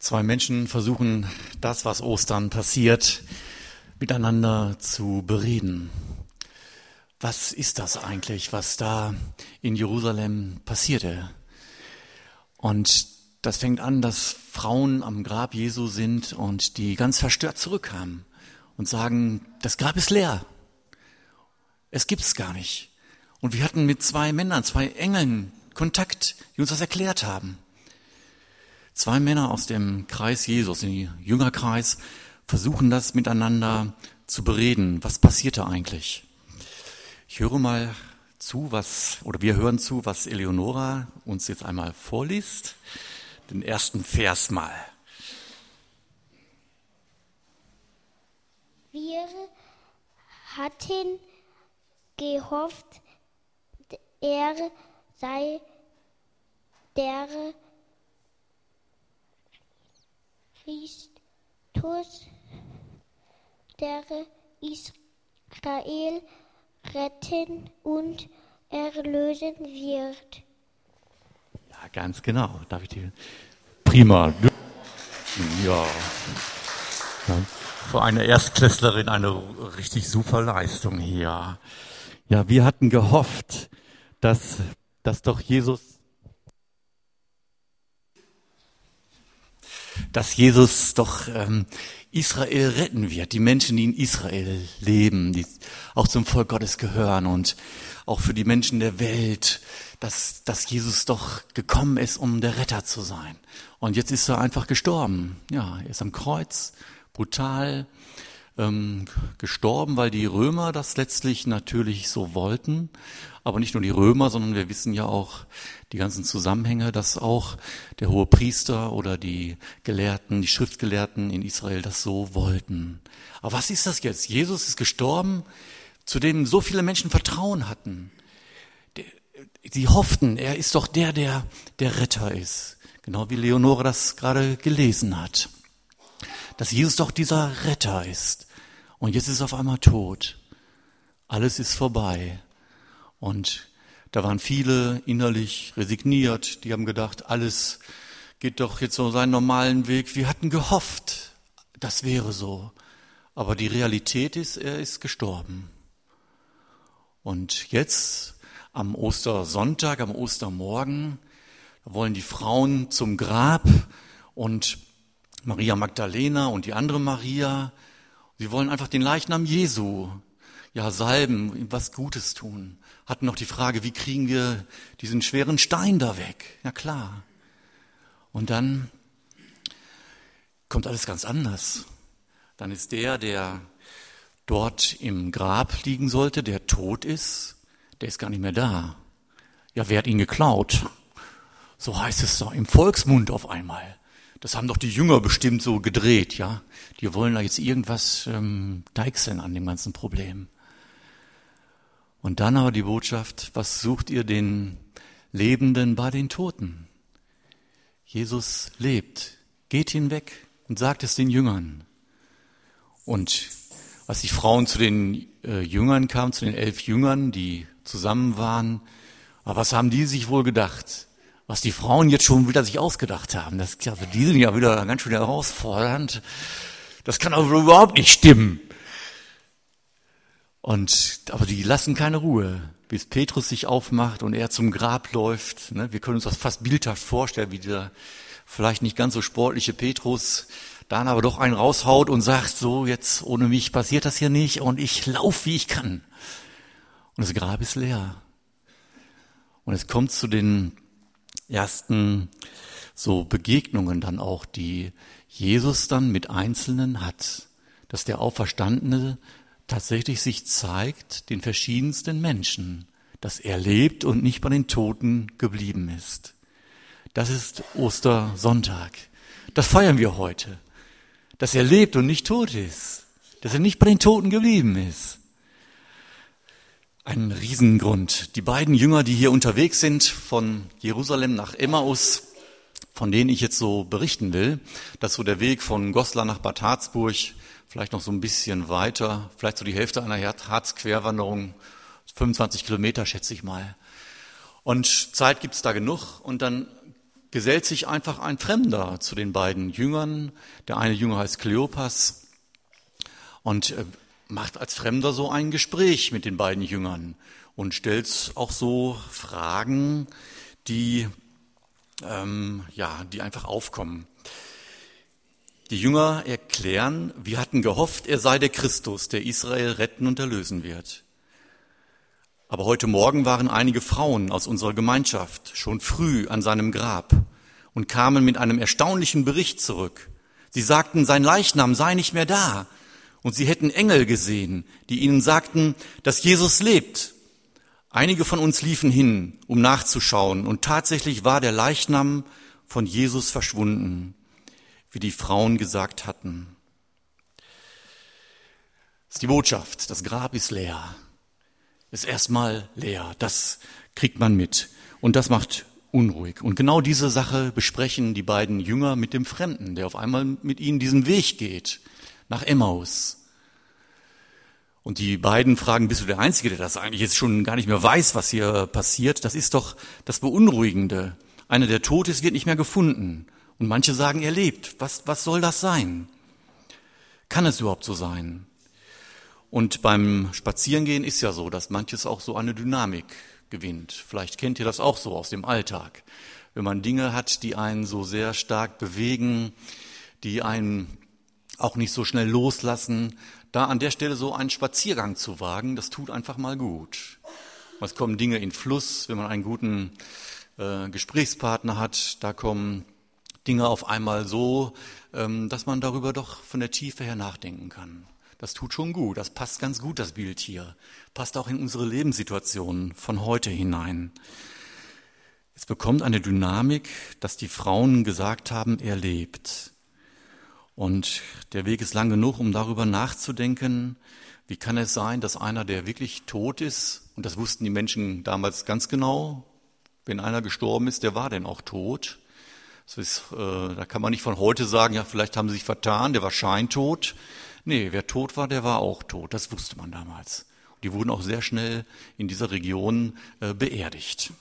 Zwei Menschen versuchen, das, was Ostern passiert, miteinander zu bereden. Was ist das eigentlich, was da in Jerusalem passierte? Und das fängt an, dass Frauen am Grab Jesu sind und die ganz verstört zurückkamen und sagen, das Grab ist leer. Es gibt's gar nicht. Und wir hatten mit zwei Männern, zwei Engeln Kontakt, die uns das erklärt haben. Zwei Männer aus dem Kreis Jesus, dem Jüngerkreis, versuchen das miteinander zu bereden. Was passierte eigentlich? Ich höre mal zu, wir hören zu, was Eleonora uns jetzt einmal vorliest. Den ersten Vers mal. Wir hatten gehofft, er sei der Christus, der Israel retten und erlösen wird. Ja, ganz genau. Darf ich dir? Prima. Ja. Für eine Erstklässlerin eine richtig super Leistung hier. Ja, wir hatten gehofft, dass doch Jesus doch Israel retten wird, die Menschen, die in Israel leben, die auch zum Volk Gottes gehören und auch für die Menschen der Welt, dass Jesus doch gekommen ist, um der Retter zu sein. Und jetzt ist er einfach gestorben. Ja, er ist am Kreuz, brutal gestorben, weil die Römer das letztlich natürlich so wollten. Aber nicht nur die Römer, sondern wir wissen ja auch die ganzen Zusammenhänge, dass auch der Hohepriester oder die Gelehrten, die Schriftgelehrten in Israel das so wollten. Aber was ist das jetzt? Jesus ist gestorben, zu dem so viele Menschen Vertrauen hatten. Sie hofften, er ist doch der Retter ist. Genau wie Leonore das gerade gelesen hat. Dass Jesus doch dieser Retter ist. Und jetzt ist er auf einmal tot. Alles ist vorbei. Und da waren viele innerlich resigniert. Die haben gedacht, alles geht doch jetzt so seinen normalen Weg. Wir hatten gehofft, das wäre so. Aber die Realität ist, er ist gestorben. Und jetzt am Ostersonntag, am Ostermorgen, da wollen die Frauen zum Grab und Maria Magdalena und die andere Maria, sie wollen einfach den Leichnam Jesu salben, ihm was Gutes tun. Hatten noch die Frage, wie kriegen wir diesen schweren Stein da weg? Ja klar. Und dann kommt alles ganz anders. Dann ist der dort im Grab liegen sollte, der tot ist, der ist gar nicht mehr da. Ja, wer hat ihn geklaut? So heißt es doch im Volksmund auf einmal. Das haben doch die Jünger bestimmt so gedreht, ja. Die wollen da jetzt irgendwas deichseln an dem ganzen Problem. Und dann aber die Botschaft, was sucht ihr den Lebenden bei den Toten? Jesus lebt. Geht hinweg und sagt es den Jüngern. Und als die Frauen zu den Jüngern kamen, zu den 11 Jüngern, die zusammen waren, aber was haben die sich wohl gedacht? Was die Frauen jetzt schon wieder sich ausgedacht haben, die sind ja wieder ganz schön herausfordernd. Das kann aber überhaupt nicht stimmen. Aber die lassen keine Ruhe, bis Petrus sich aufmacht und er zum Grab läuft. Wir können uns das fast bildhaft vorstellen, wie der vielleicht nicht ganz so sportliche Petrus dann aber doch einen raushaut und sagt, so jetzt ohne mich passiert das hier nicht und ich laufe, wie ich kann. Und das Grab ist leer. Und es kommt zu den ersten so Begegnungen dann auch, die Jesus dann mit Einzelnen hat, dass der Auferstandene tatsächlich sich zeigt den verschiedensten Menschen, dass er lebt und nicht bei den Toten geblieben ist. Das ist Ostersonntag. Das feiern wir heute, dass er lebt und nicht tot ist, dass er nicht bei den Toten geblieben ist. Ein Riesengrund. Die beiden Jünger, die hier unterwegs sind, von Jerusalem nach Emmaus, von denen ich jetzt so berichten will, das ist so der Weg von Goslar nach Bad Harzburg, vielleicht noch so ein bisschen weiter, vielleicht so die Hälfte einer Harz-Querwanderung, 25 Kilometer schätze ich mal. Und Zeit gibt's da genug und dann gesellt sich einfach ein Fremder zu den beiden Jüngern. Der eine Jünger heißt Kleopas und macht als Fremder so ein Gespräch mit den beiden Jüngern und stellt auch so Fragen, die einfach aufkommen. Die Jünger erklären, wir hatten gehofft, er sei der Christus, der Israel retten und erlösen wird. Aber heute Morgen waren einige Frauen aus unserer Gemeinschaft schon früh an seinem Grab und kamen mit einem erstaunlichen Bericht zurück. Sie sagten, sein Leichnam sei nicht mehr da und sie hätten Engel gesehen, die ihnen sagten, dass Jesus lebt. Einige von uns liefen hin, um nachzuschauen, und tatsächlich war der Leichnam von Jesus verschwunden, wie die Frauen gesagt hatten. Das ist die Botschaft, das Grab ist leer. Ist erstmal leer, das kriegt man mit und das macht unruhig. Und genau diese Sache besprechen die beiden Jünger mit dem Fremden, der auf einmal mit ihnen diesen Weg geht, nach Emmaus. Und die beiden fragen, bist du der Einzige, der das eigentlich jetzt schon gar nicht mehr weiß, was hier passiert? Das ist doch das Beunruhigende. Einer, der tot ist, wird nicht mehr gefunden. Und manche sagen, er lebt. Was soll das sein? Kann es überhaupt so sein? Und beim Spazierengehen ist ja so, dass manches auch so eine Dynamik gewinnt. Vielleicht kennt ihr das auch so aus dem Alltag. Wenn man Dinge hat, die einen so sehr stark bewegen, die einen auch nicht so schnell loslassen, da an der Stelle so einen Spaziergang zu wagen, das tut einfach mal gut. Es kommen Dinge in Fluss, wenn man einen guten Gesprächspartner hat, da kommen Dinge auf einmal so, dass man darüber doch von der Tiefe her nachdenken kann. Das tut schon gut, das passt ganz gut, das Bild hier. Passt auch in unsere Lebenssituation von heute hinein. Es bekommt eine Dynamik, dass die Frauen gesagt haben, er lebt. Und der Weg ist lang genug, um darüber nachzudenken, wie kann es sein, dass einer, der wirklich tot ist, und das wussten die Menschen damals ganz genau, wenn einer gestorben ist, der war denn auch tot. Da kann man nicht von heute sagen, ja, vielleicht haben sie sich vertan, der war scheintot. Nee, wer tot war, der war auch tot. Das wusste man damals. Die wurden auch sehr schnell in dieser Region beerdigt.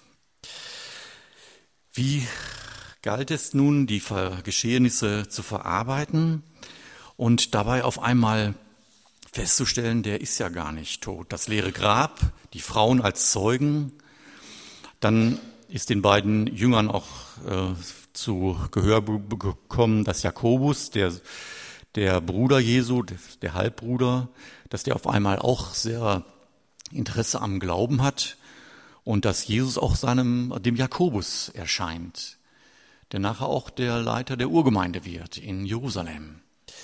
Wie galt es nun, die Geschehnisse zu verarbeiten und dabei auf einmal festzustellen, der ist ja gar nicht tot. Das leere Grab, die Frauen als Zeugen. Dann ist den beiden Jüngern auch zu Gehör gekommen, dass Jakobus, der Bruder Jesu, der Halbbruder, dass der auf einmal auch sehr Interesse am Glauben hat und dass Jesus auch dem Jakobus erscheint, der nachher auch der Leiter der Urgemeinde wird in Jerusalem.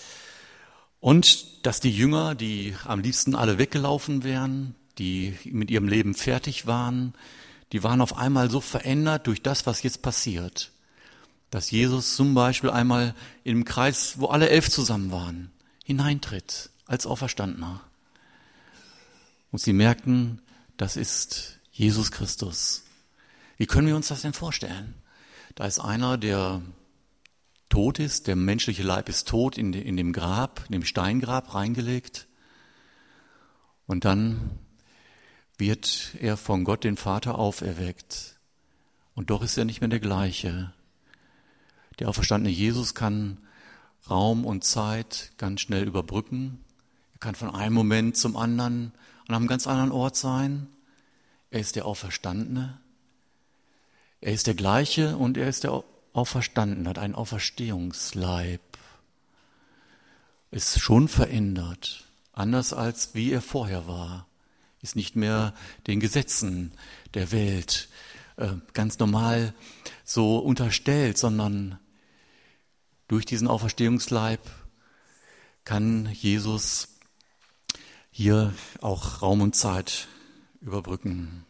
Und dass die Jünger, die am liebsten alle weggelaufen wären, die mit ihrem Leben fertig waren, die waren auf einmal so verändert durch das, was jetzt passiert. Dass Jesus zum Beispiel einmal im Kreis, wo alle 11 zusammen waren, hineintritt als Auferstandener. Und sie merken, das ist Jesus Christus. Wie können wir uns das denn vorstellen? Da ist einer, der tot ist, der menschliche Leib ist tot, in dem Grab, in dem Steingrab reingelegt. Und dann wird er von Gott, den Vater, auferweckt. Und doch ist er nicht mehr der gleiche. Der auferstandene Jesus kann Raum und Zeit ganz schnell überbrücken. Er kann von einem Moment zum anderen an einem ganz anderen Ort sein. Er ist der Auferstandene. Er ist der gleiche und er ist der Auferstandene, hat einen Auferstehungsleib. Ist schon verändert, anders als wie er vorher war. Ist nicht mehr den Gesetzen der Welt ganz normal so unterstellt, sondern durch diesen Auferstehungsleib kann Jesus hier auch Raum und Zeit überbrücken.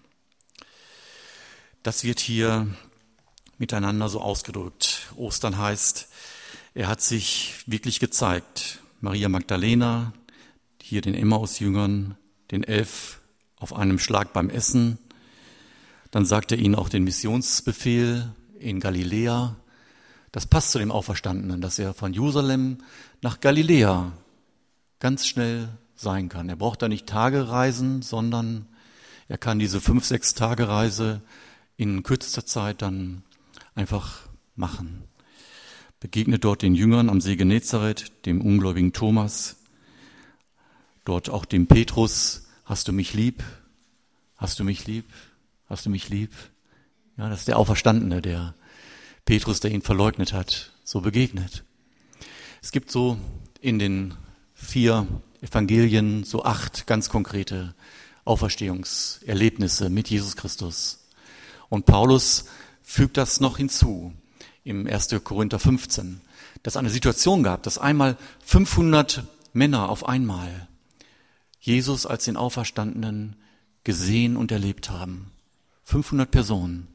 Das wird hier miteinander so ausgedrückt. Ostern heißt, er hat sich wirklich gezeigt. Maria Magdalena, hier den Emmaus-Jüngern, den 11 auf einem Schlag beim Essen. Dann sagt er ihnen auch den Missionsbefehl in Galiläa. Das passt zu dem Auferstandenen, dass er von Jerusalem nach Galiläa ganz schnell sein kann. Er braucht da nicht Tage reisen, sondern er kann diese 5-6 Tage Reise in kürzester Zeit dann einfach machen. Begegnet dort den Jüngern am See Genezareth, dem ungläubigen Thomas, dort auch dem Petrus. Hast du mich lieb? Hast du mich lieb? Hast du mich lieb? Ja, das ist der Auferstandene, der Petrus, der ihn verleugnet hat, so begegnet. Es gibt so in den 4 Evangelien so 8 ganz konkrete Auferstehungserlebnisse mit Jesus Christus. Und Paulus fügt das noch hinzu im 1. Korinther 15, dass es eine Situation gab, dass einmal 500 Männer auf einmal Jesus als den Auferstandenen gesehen und erlebt haben. 500 Personen.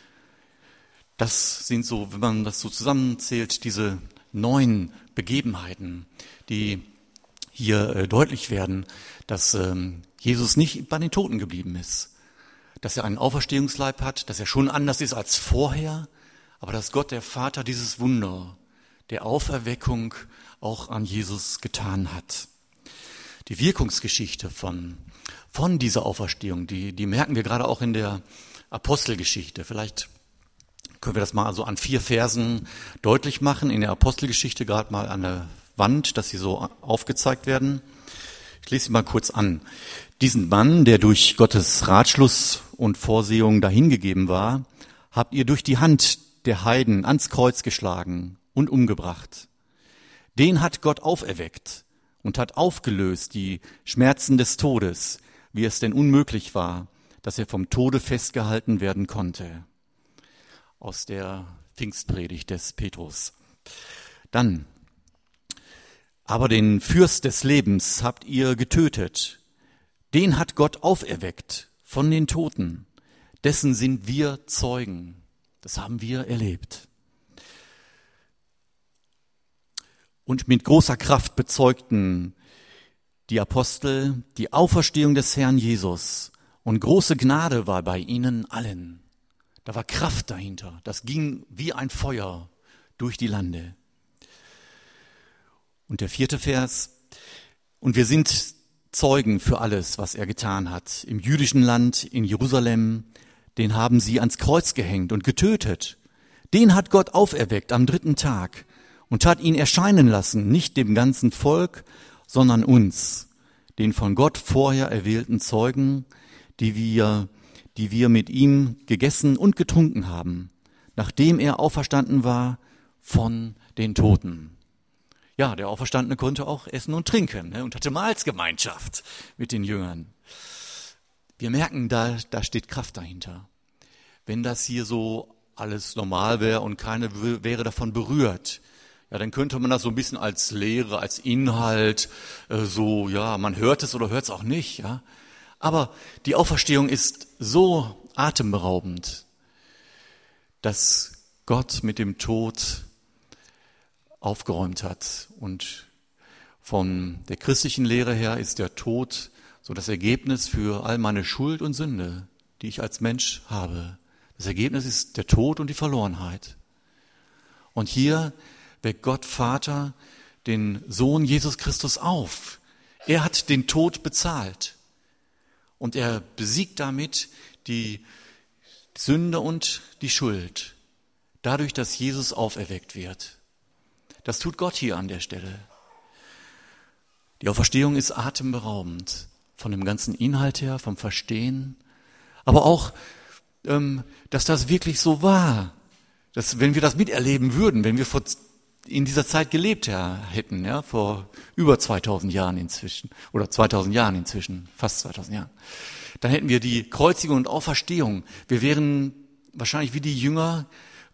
Das sind so, wenn man das so zusammenzählt, diese 9 Begebenheiten, die hier deutlich werden, dass Jesus nicht bei den Toten geblieben ist, dass er einen Auferstehungsleib hat, dass er schon anders ist als vorher, aber dass Gott, der Vater, dieses Wunder der Auferweckung auch an Jesus getan hat. Die Wirkungsgeschichte von dieser Auferstehung, die merken wir gerade auch in der Apostelgeschichte. Vielleicht können wir das mal so an 4 Versen deutlich machen, in der Apostelgeschichte gerade mal an der Wand, dass sie so aufgezeigt werden. Ich lese sie mal kurz an. Diesen Mann, der durch Gottes Ratschluss und Vorsehung dahingegeben war, habt ihr durch die Hand der Heiden ans Kreuz geschlagen und umgebracht. Den hat Gott auferweckt und hat aufgelöst die Schmerzen des Todes, wie es denn unmöglich war, dass er vom Tode festgehalten werden konnte. Aus der Pfingstpredigt des Petrus. Dann, aber den Fürst des Lebens habt ihr getötet. Den hat Gott auferweckt von den Toten. Dessen sind wir Zeugen. Das haben wir erlebt. Und mit großer Kraft bezeugten die Apostel die Auferstehung des Herrn Jesus. Und große Gnade war bei ihnen allen. Da war Kraft dahinter. Das ging wie ein Feuer durch die Lande. Und der 4. Vers. Und wir sind Zeugen für alles, was er getan hat. Im jüdischen Land, in Jerusalem, den haben sie ans Kreuz gehängt und getötet. Den hat Gott auferweckt am 3. Tag und hat ihn erscheinen lassen, nicht dem ganzen Volk, sondern uns, den von Gott vorher erwählten Zeugen, die wir mit ihm gegessen und getrunken haben, nachdem er auferstanden war von den Toten. Ja, der Auferstandene konnte auch essen und trinken und hatte Mahlsgemeinschaft mit den Jüngern. Wir merken, da steht Kraft dahinter. Wenn das hier so alles normal wäre und keine wäre davon berührt, ja, dann könnte man das so ein bisschen als Lehre, als Inhalt, man hört es oder hört es auch nicht, ja. Aber die Auferstehung ist so atemberaubend, dass Gott mit dem Tod aufgeräumt hat. Und von der christlichen Lehre her ist der Tod so das Ergebnis für all meine Schuld und Sünde, die ich als Mensch habe. Das Ergebnis ist der Tod und die Verlorenheit. Und hier weckt Gott Vater den Sohn Jesus Christus auf. Er hat den Tod bezahlt. Und er besiegt damit die Sünde und die Schuld, dadurch, dass Jesus auferweckt wird. Das tut Gott hier an der Stelle. Die Auferstehung ist atemberaubend, von dem ganzen Inhalt her, vom Verstehen, aber auch, dass das wirklich so war, dass wenn wir das miterleben würden, wenn wir in dieser Zeit gelebt hätten, ja, vor über 2000 Jahren inzwischen, oder 2000 Jahren inzwischen, fast 2000 Jahren, dann hätten wir die Kreuzigung und Auferstehung. Wir wären wahrscheinlich wie die Jünger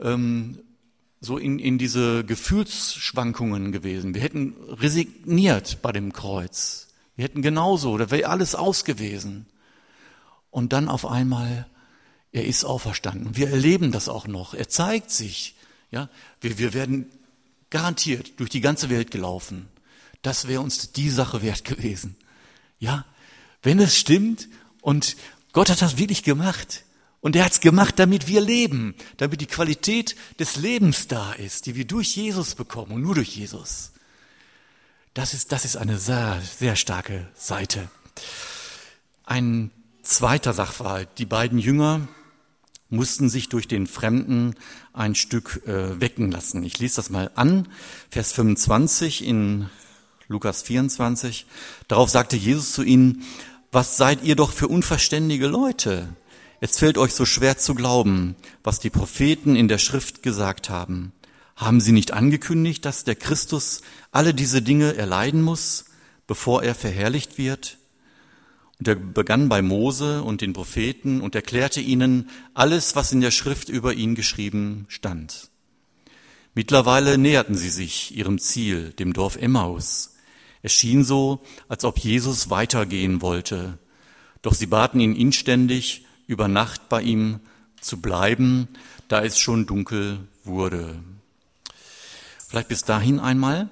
so in diese Gefühlsschwankungen gewesen. Wir hätten resigniert bei dem Kreuz. Wir hätten genauso, da wäre alles aus gewesen. Und dann auf einmal, er ist auferstanden. Wir erleben das auch noch. Er zeigt sich. Ja, wir werden garantiert durch die ganze Welt gelaufen. Das wäre uns die Sache wert gewesen. Ja, wenn es stimmt und Gott hat das wirklich gemacht. Und er hat es gemacht, damit wir leben, damit die Qualität des Lebens da ist, die wir durch Jesus bekommen und nur durch Jesus. Das ist eine sehr, sehr starke Seite. Ein zweiter Sachverhalt. Die beiden Jünger mussten sich durch den Fremden ein Stück wecken lassen. Ich lese das mal an, Vers 25 in Lukas 24. Darauf sagte Jesus zu ihnen: Was seid ihr doch für unverständige Leute? Es fällt euch so schwer zu glauben, was die Propheten in der Schrift gesagt haben. Haben sie nicht angekündigt, dass der Christus alle diese Dinge erleiden muss, bevor er verherrlicht wird? Und er begann bei Mose und den Propheten und erklärte ihnen alles, was in der Schrift über ihn geschrieben stand. Mittlerweile näherten sie sich ihrem Ziel, dem Dorf Emmaus. Es schien so, als ob Jesus weitergehen wollte. Doch sie baten ihn inständig, über Nacht bei ihm zu bleiben, da es schon dunkel wurde. Vielleicht bis dahin einmal.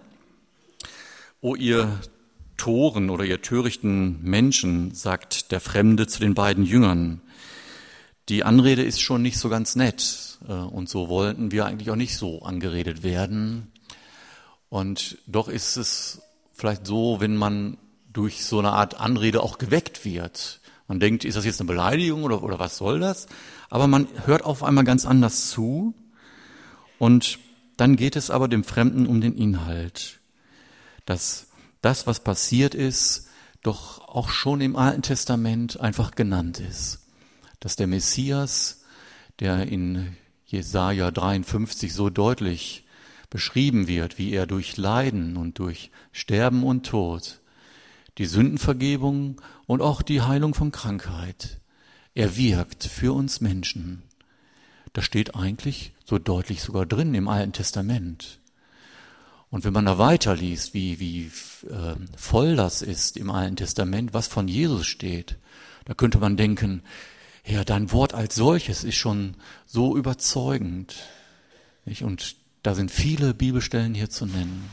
O ihr Toren oder ihr törichten Menschen, sagt der Fremde zu den beiden Jüngern. Die Anrede ist schon nicht so ganz nett und so wollten wir eigentlich auch nicht so angeredet werden. Und doch ist es vielleicht so, wenn man durch so eine Art Anrede auch geweckt wird. Man denkt, ist das jetzt eine Beleidigung oder was soll das? Aber man hört auf einmal ganz anders zu und dann geht es aber dem Fremden um den Inhalt. Dass das, was passiert ist, doch auch schon im Alten Testament einfach genannt ist. Dass der Messias, der in Jesaja 53 so deutlich beschrieben wird, wie er durch Leiden und durch Sterben und Tod die Sündenvergebung und auch die Heilung von Krankheit erwirkt für uns Menschen. Das steht eigentlich so deutlich sogar drin im Alten Testament. Und wenn man da weiterliest, wie voll das ist im Alten Testament, was von Jesus steht, da könnte man denken, ja, dein Wort als solches ist schon so überzeugend. Nicht? Und da sind viele Bibelstellen hier zu nennen.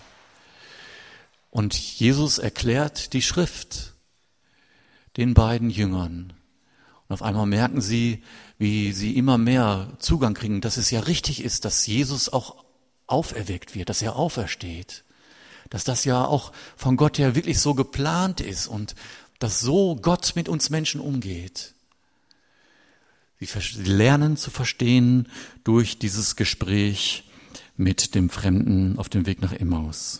Und Jesus erklärt die Schrift den beiden Jüngern. Und auf einmal merken sie, wie sie immer mehr Zugang kriegen, dass es ja richtig ist, dass Jesus auch auferweckt wird, dass er aufersteht. Dass das ja auch von Gott her wirklich so geplant ist und dass so Gott mit uns Menschen umgeht. Sie lernen zu verstehen durch dieses Gespräch mit dem Fremden auf dem Weg nach Emmaus.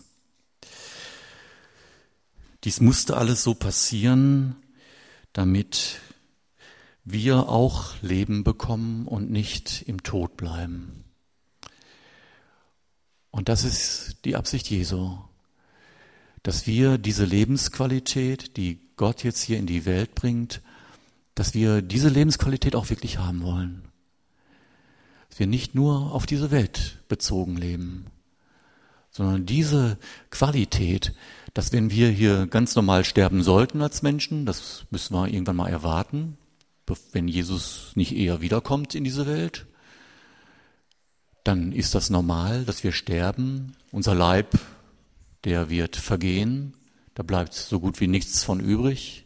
Dies musste alles so passieren, damit wir auch Leben bekommen und nicht im Tod bleiben. Und das ist die Absicht Jesu, dass wir diese Lebensqualität, die Gott jetzt hier in die Welt bringt, dass wir diese Lebensqualität auch wirklich haben wollen. Dass wir nicht nur auf diese Welt bezogen leben, sondern diese Qualität, dass wenn wir hier ganz normal sterben sollten als Menschen, das müssen wir irgendwann mal erwarten, wenn Jesus nicht eher wiederkommt in diese Welt, dann ist das normal, dass wir sterben. Unser Leib, der wird vergehen, da bleibt so gut wie nichts von übrig.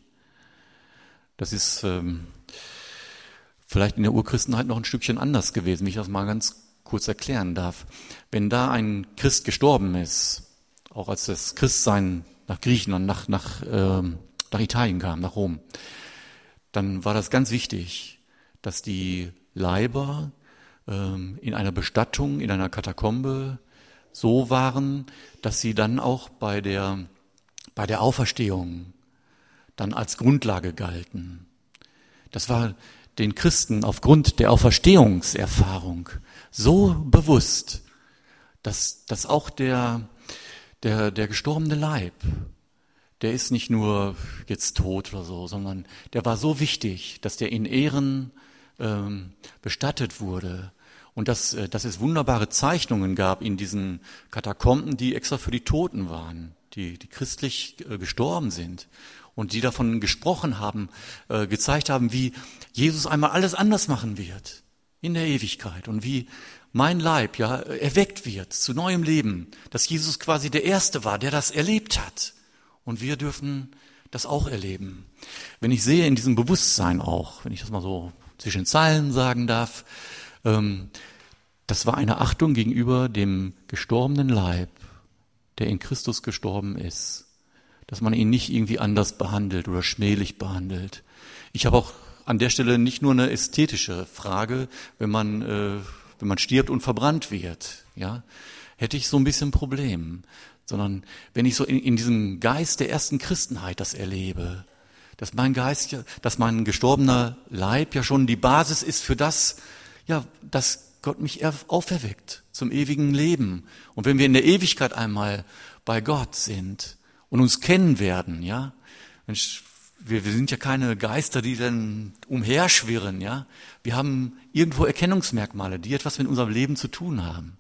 Das ist vielleicht in der Urchristenheit noch ein Stückchen anders gewesen, wie ich das mal ganz kurz erklären darf. Wenn da ein Christ gestorben ist, auch als das Christsein nach Griechenland, nach Italien kam, nach Rom, dann war das ganz wichtig, dass die Leiber in einer Bestattung, in einer Katakombe so waren, dass sie dann auch bei der Auferstehung dann als Grundlage galten. Das war den Christen aufgrund der Auferstehungserfahrung so bewusst, dass auch der gestorbene Leib, der ist nicht nur jetzt tot oder so, sondern der war so wichtig, dass der in Ehren bestattet wurde. Und dass es wunderbare Zeichnungen gab in diesen Katakomben, die extra für die Toten waren, die christlich gestorben sind und die davon gesprochen haben, gezeigt haben, wie Jesus einmal alles anders machen wird in der Ewigkeit und wie mein Leib ja erweckt wird zu neuem Leben, dass Jesus quasi der Erste war, der das erlebt hat. Und wir dürfen das auch erleben. Wenn ich sehe in diesem Bewusstsein auch, wenn ich das mal so zwischen Zeilen sagen darf, das war eine Achtung gegenüber dem gestorbenen Leib, der in Christus gestorben ist. Dass man ihn nicht irgendwie anders behandelt oder schmählich behandelt. Ich habe auch an der Stelle nicht nur eine ästhetische Frage, wenn man stirbt und verbrannt wird, ja, hätte ich so ein bisschen ein Problem. Sondern wenn ich so in diesem Geist der ersten Christenheit das erlebe, dass mein gestorbener Leib ja schon die Basis ist für das, ja, dass Gott mich auferweckt zum ewigen Leben. Und wenn wir in der Ewigkeit einmal bei Gott sind und uns kennen werden, ja, Mensch, wir sind ja keine Geister, die dann umherschwirren, ja. Wir haben irgendwo Erkennungsmerkmale, die etwas mit unserem Leben zu tun haben.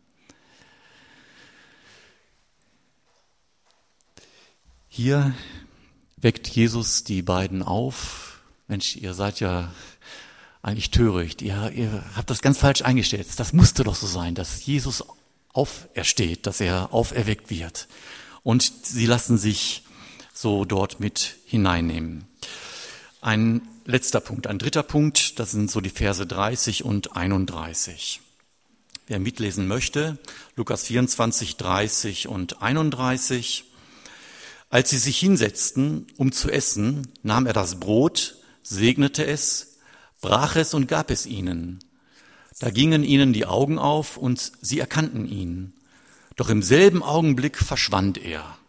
Hier weckt Jesus die beiden auf. Mensch, ihr seid ja eigentlich töricht. Ihr habt das ganz falsch eingestellt. Das musste doch so sein, dass Jesus aufersteht, dass er auferweckt wird. Und sie lassen sich so dort mit hineinnehmen. Ein letzter Punkt, ein dritter Punkt, das sind so die Verse 30 und 31. Wer mitlesen möchte, Lukas 24, 30 und 31. Als sie sich hinsetzten, um zu essen, nahm er das Brot, segnete es, brach es und gab es ihnen. Da gingen ihnen die Augen auf und sie erkannten ihn. Doch im selben Augenblick verschwand er.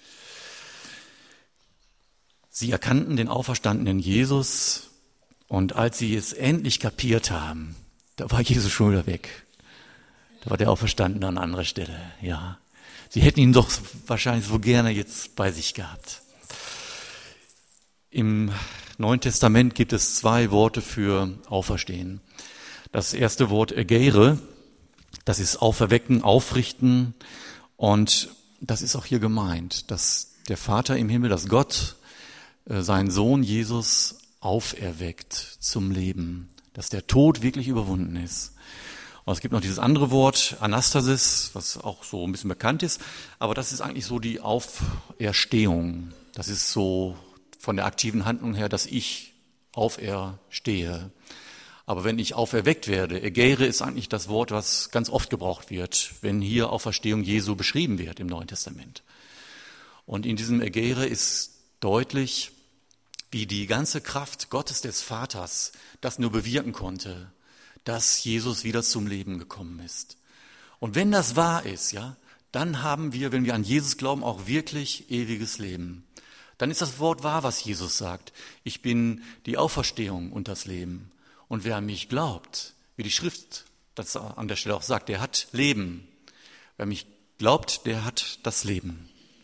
Sie erkannten den auferstandenen Jesus und als sie es endlich kapiert haben, da war Jesus schon wieder weg. Da war der Auferstandene an anderer Stelle, ja. Sie hätten ihn doch wahrscheinlich so gerne jetzt bei sich gehabt. Im Neuen Testament gibt es 2 Worte für Auferstehen. Das erste Wort Egeire, das ist auferwecken, aufrichten. Und das ist auch hier gemeint, dass der Vater im Himmel, dass Gott seinen Sohn Jesus auferweckt zum Leben, dass der Tod wirklich überwunden ist. Und es gibt noch dieses andere Wort, Anastasis, was auch so ein bisschen bekannt ist, aber das ist eigentlich so die Auferstehung. Das ist so von der aktiven Handlung her, dass ich auferstehe. Aber wenn ich auferweckt werde, Egeire ist eigentlich das Wort, was ganz oft gebraucht wird, wenn hier Auferstehung Jesu beschrieben wird im Neuen Testament. Und in diesem Egeire ist deutlich, wie die ganze Kraft Gottes des Vaters das nur bewirken konnte, dass Jesus wieder zum Leben gekommen ist. Und wenn das wahr ist, ja, dann haben wir, wenn wir an Jesus glauben, auch wirklich ewiges Leben. Dann ist das Wort wahr, was Jesus sagt. Ich bin die Auferstehung und das Leben. Und wer an mich glaubt, wie die Schrift das an der Stelle auch sagt, der hat Leben. Wer mich glaubt, der hat das Leben.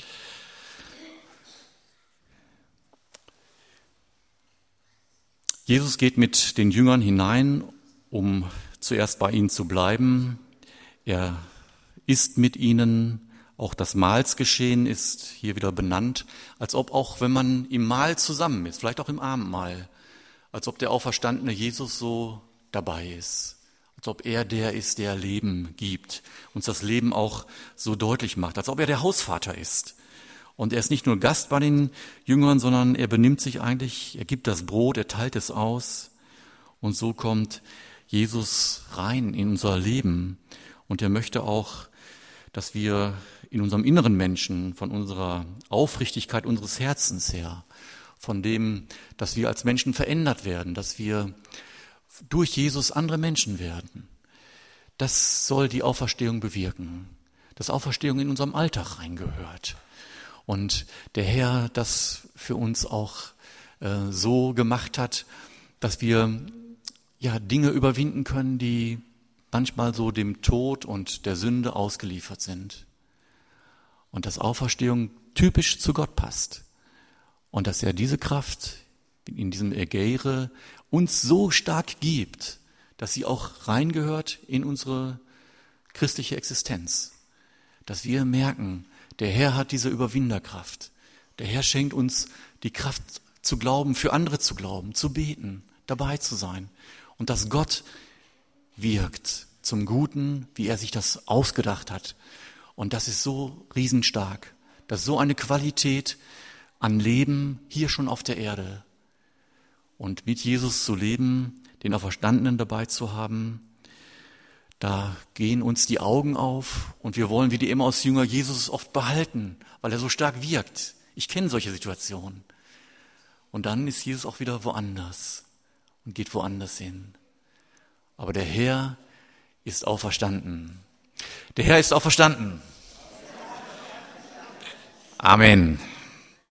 Jesus geht mit den Jüngern hinein, um zuerst bei ihnen zu bleiben. Er isst mit ihnen. Auch das Mahlsgeschehen ist hier wieder benannt, als ob auch, wenn man im Mahl zusammen ist, vielleicht auch im Abendmahl, als ob der auferstandene Jesus so dabei ist, als ob er der ist, der Leben gibt, uns das Leben auch so deutlich macht, als ob er der Hausvater ist. Und er ist nicht nur Gast bei den Jüngern, sondern er benimmt sich eigentlich, er gibt das Brot, er teilt es aus. Und so kommt Jesus rein in unser Leben. Und er möchte auch, dass wir in unserem inneren Menschen, von unserer Aufrichtigkeit unseres Herzens her, von dem, dass wir als Menschen verändert werden, dass wir durch Jesus andere Menschen werden. Das soll die Auferstehung bewirken, dass Auferstehung in unserem Alltag reingehört. Und der Herr das für uns auch so gemacht hat, dass wir ja Dinge überwinden können, die manchmal so dem Tod und der Sünde ausgeliefert sind. Und dass Auferstehung typisch zu Gott passt. Und dass er diese Kraft in diesem Egeire uns so stark gibt, dass sie auch reingehört in unsere christliche Existenz. Dass wir merken, der Herr hat diese Überwinderkraft. Der Herr schenkt uns die Kraft zu glauben, für andere zu glauben, zu beten, dabei zu sein. Und dass Gott wirkt zum Guten, wie er sich das ausgedacht hat. Und das ist so riesenstark. Das ist so eine Qualität an Leben hier schon auf der Erde. Und mit Jesus zu leben, den Auferstandenen dabei zu haben, da gehen uns die Augen auf und wir wollen wie die Emmaus-Jünger Jesus oft behalten, weil er so stark wirkt. Ich kenne solche Situationen. Und dann ist Jesus auch wieder woanders. und geht woanders hin. Aber der Herr ist auferstanden. Der Herr ist auferstanden. Amen.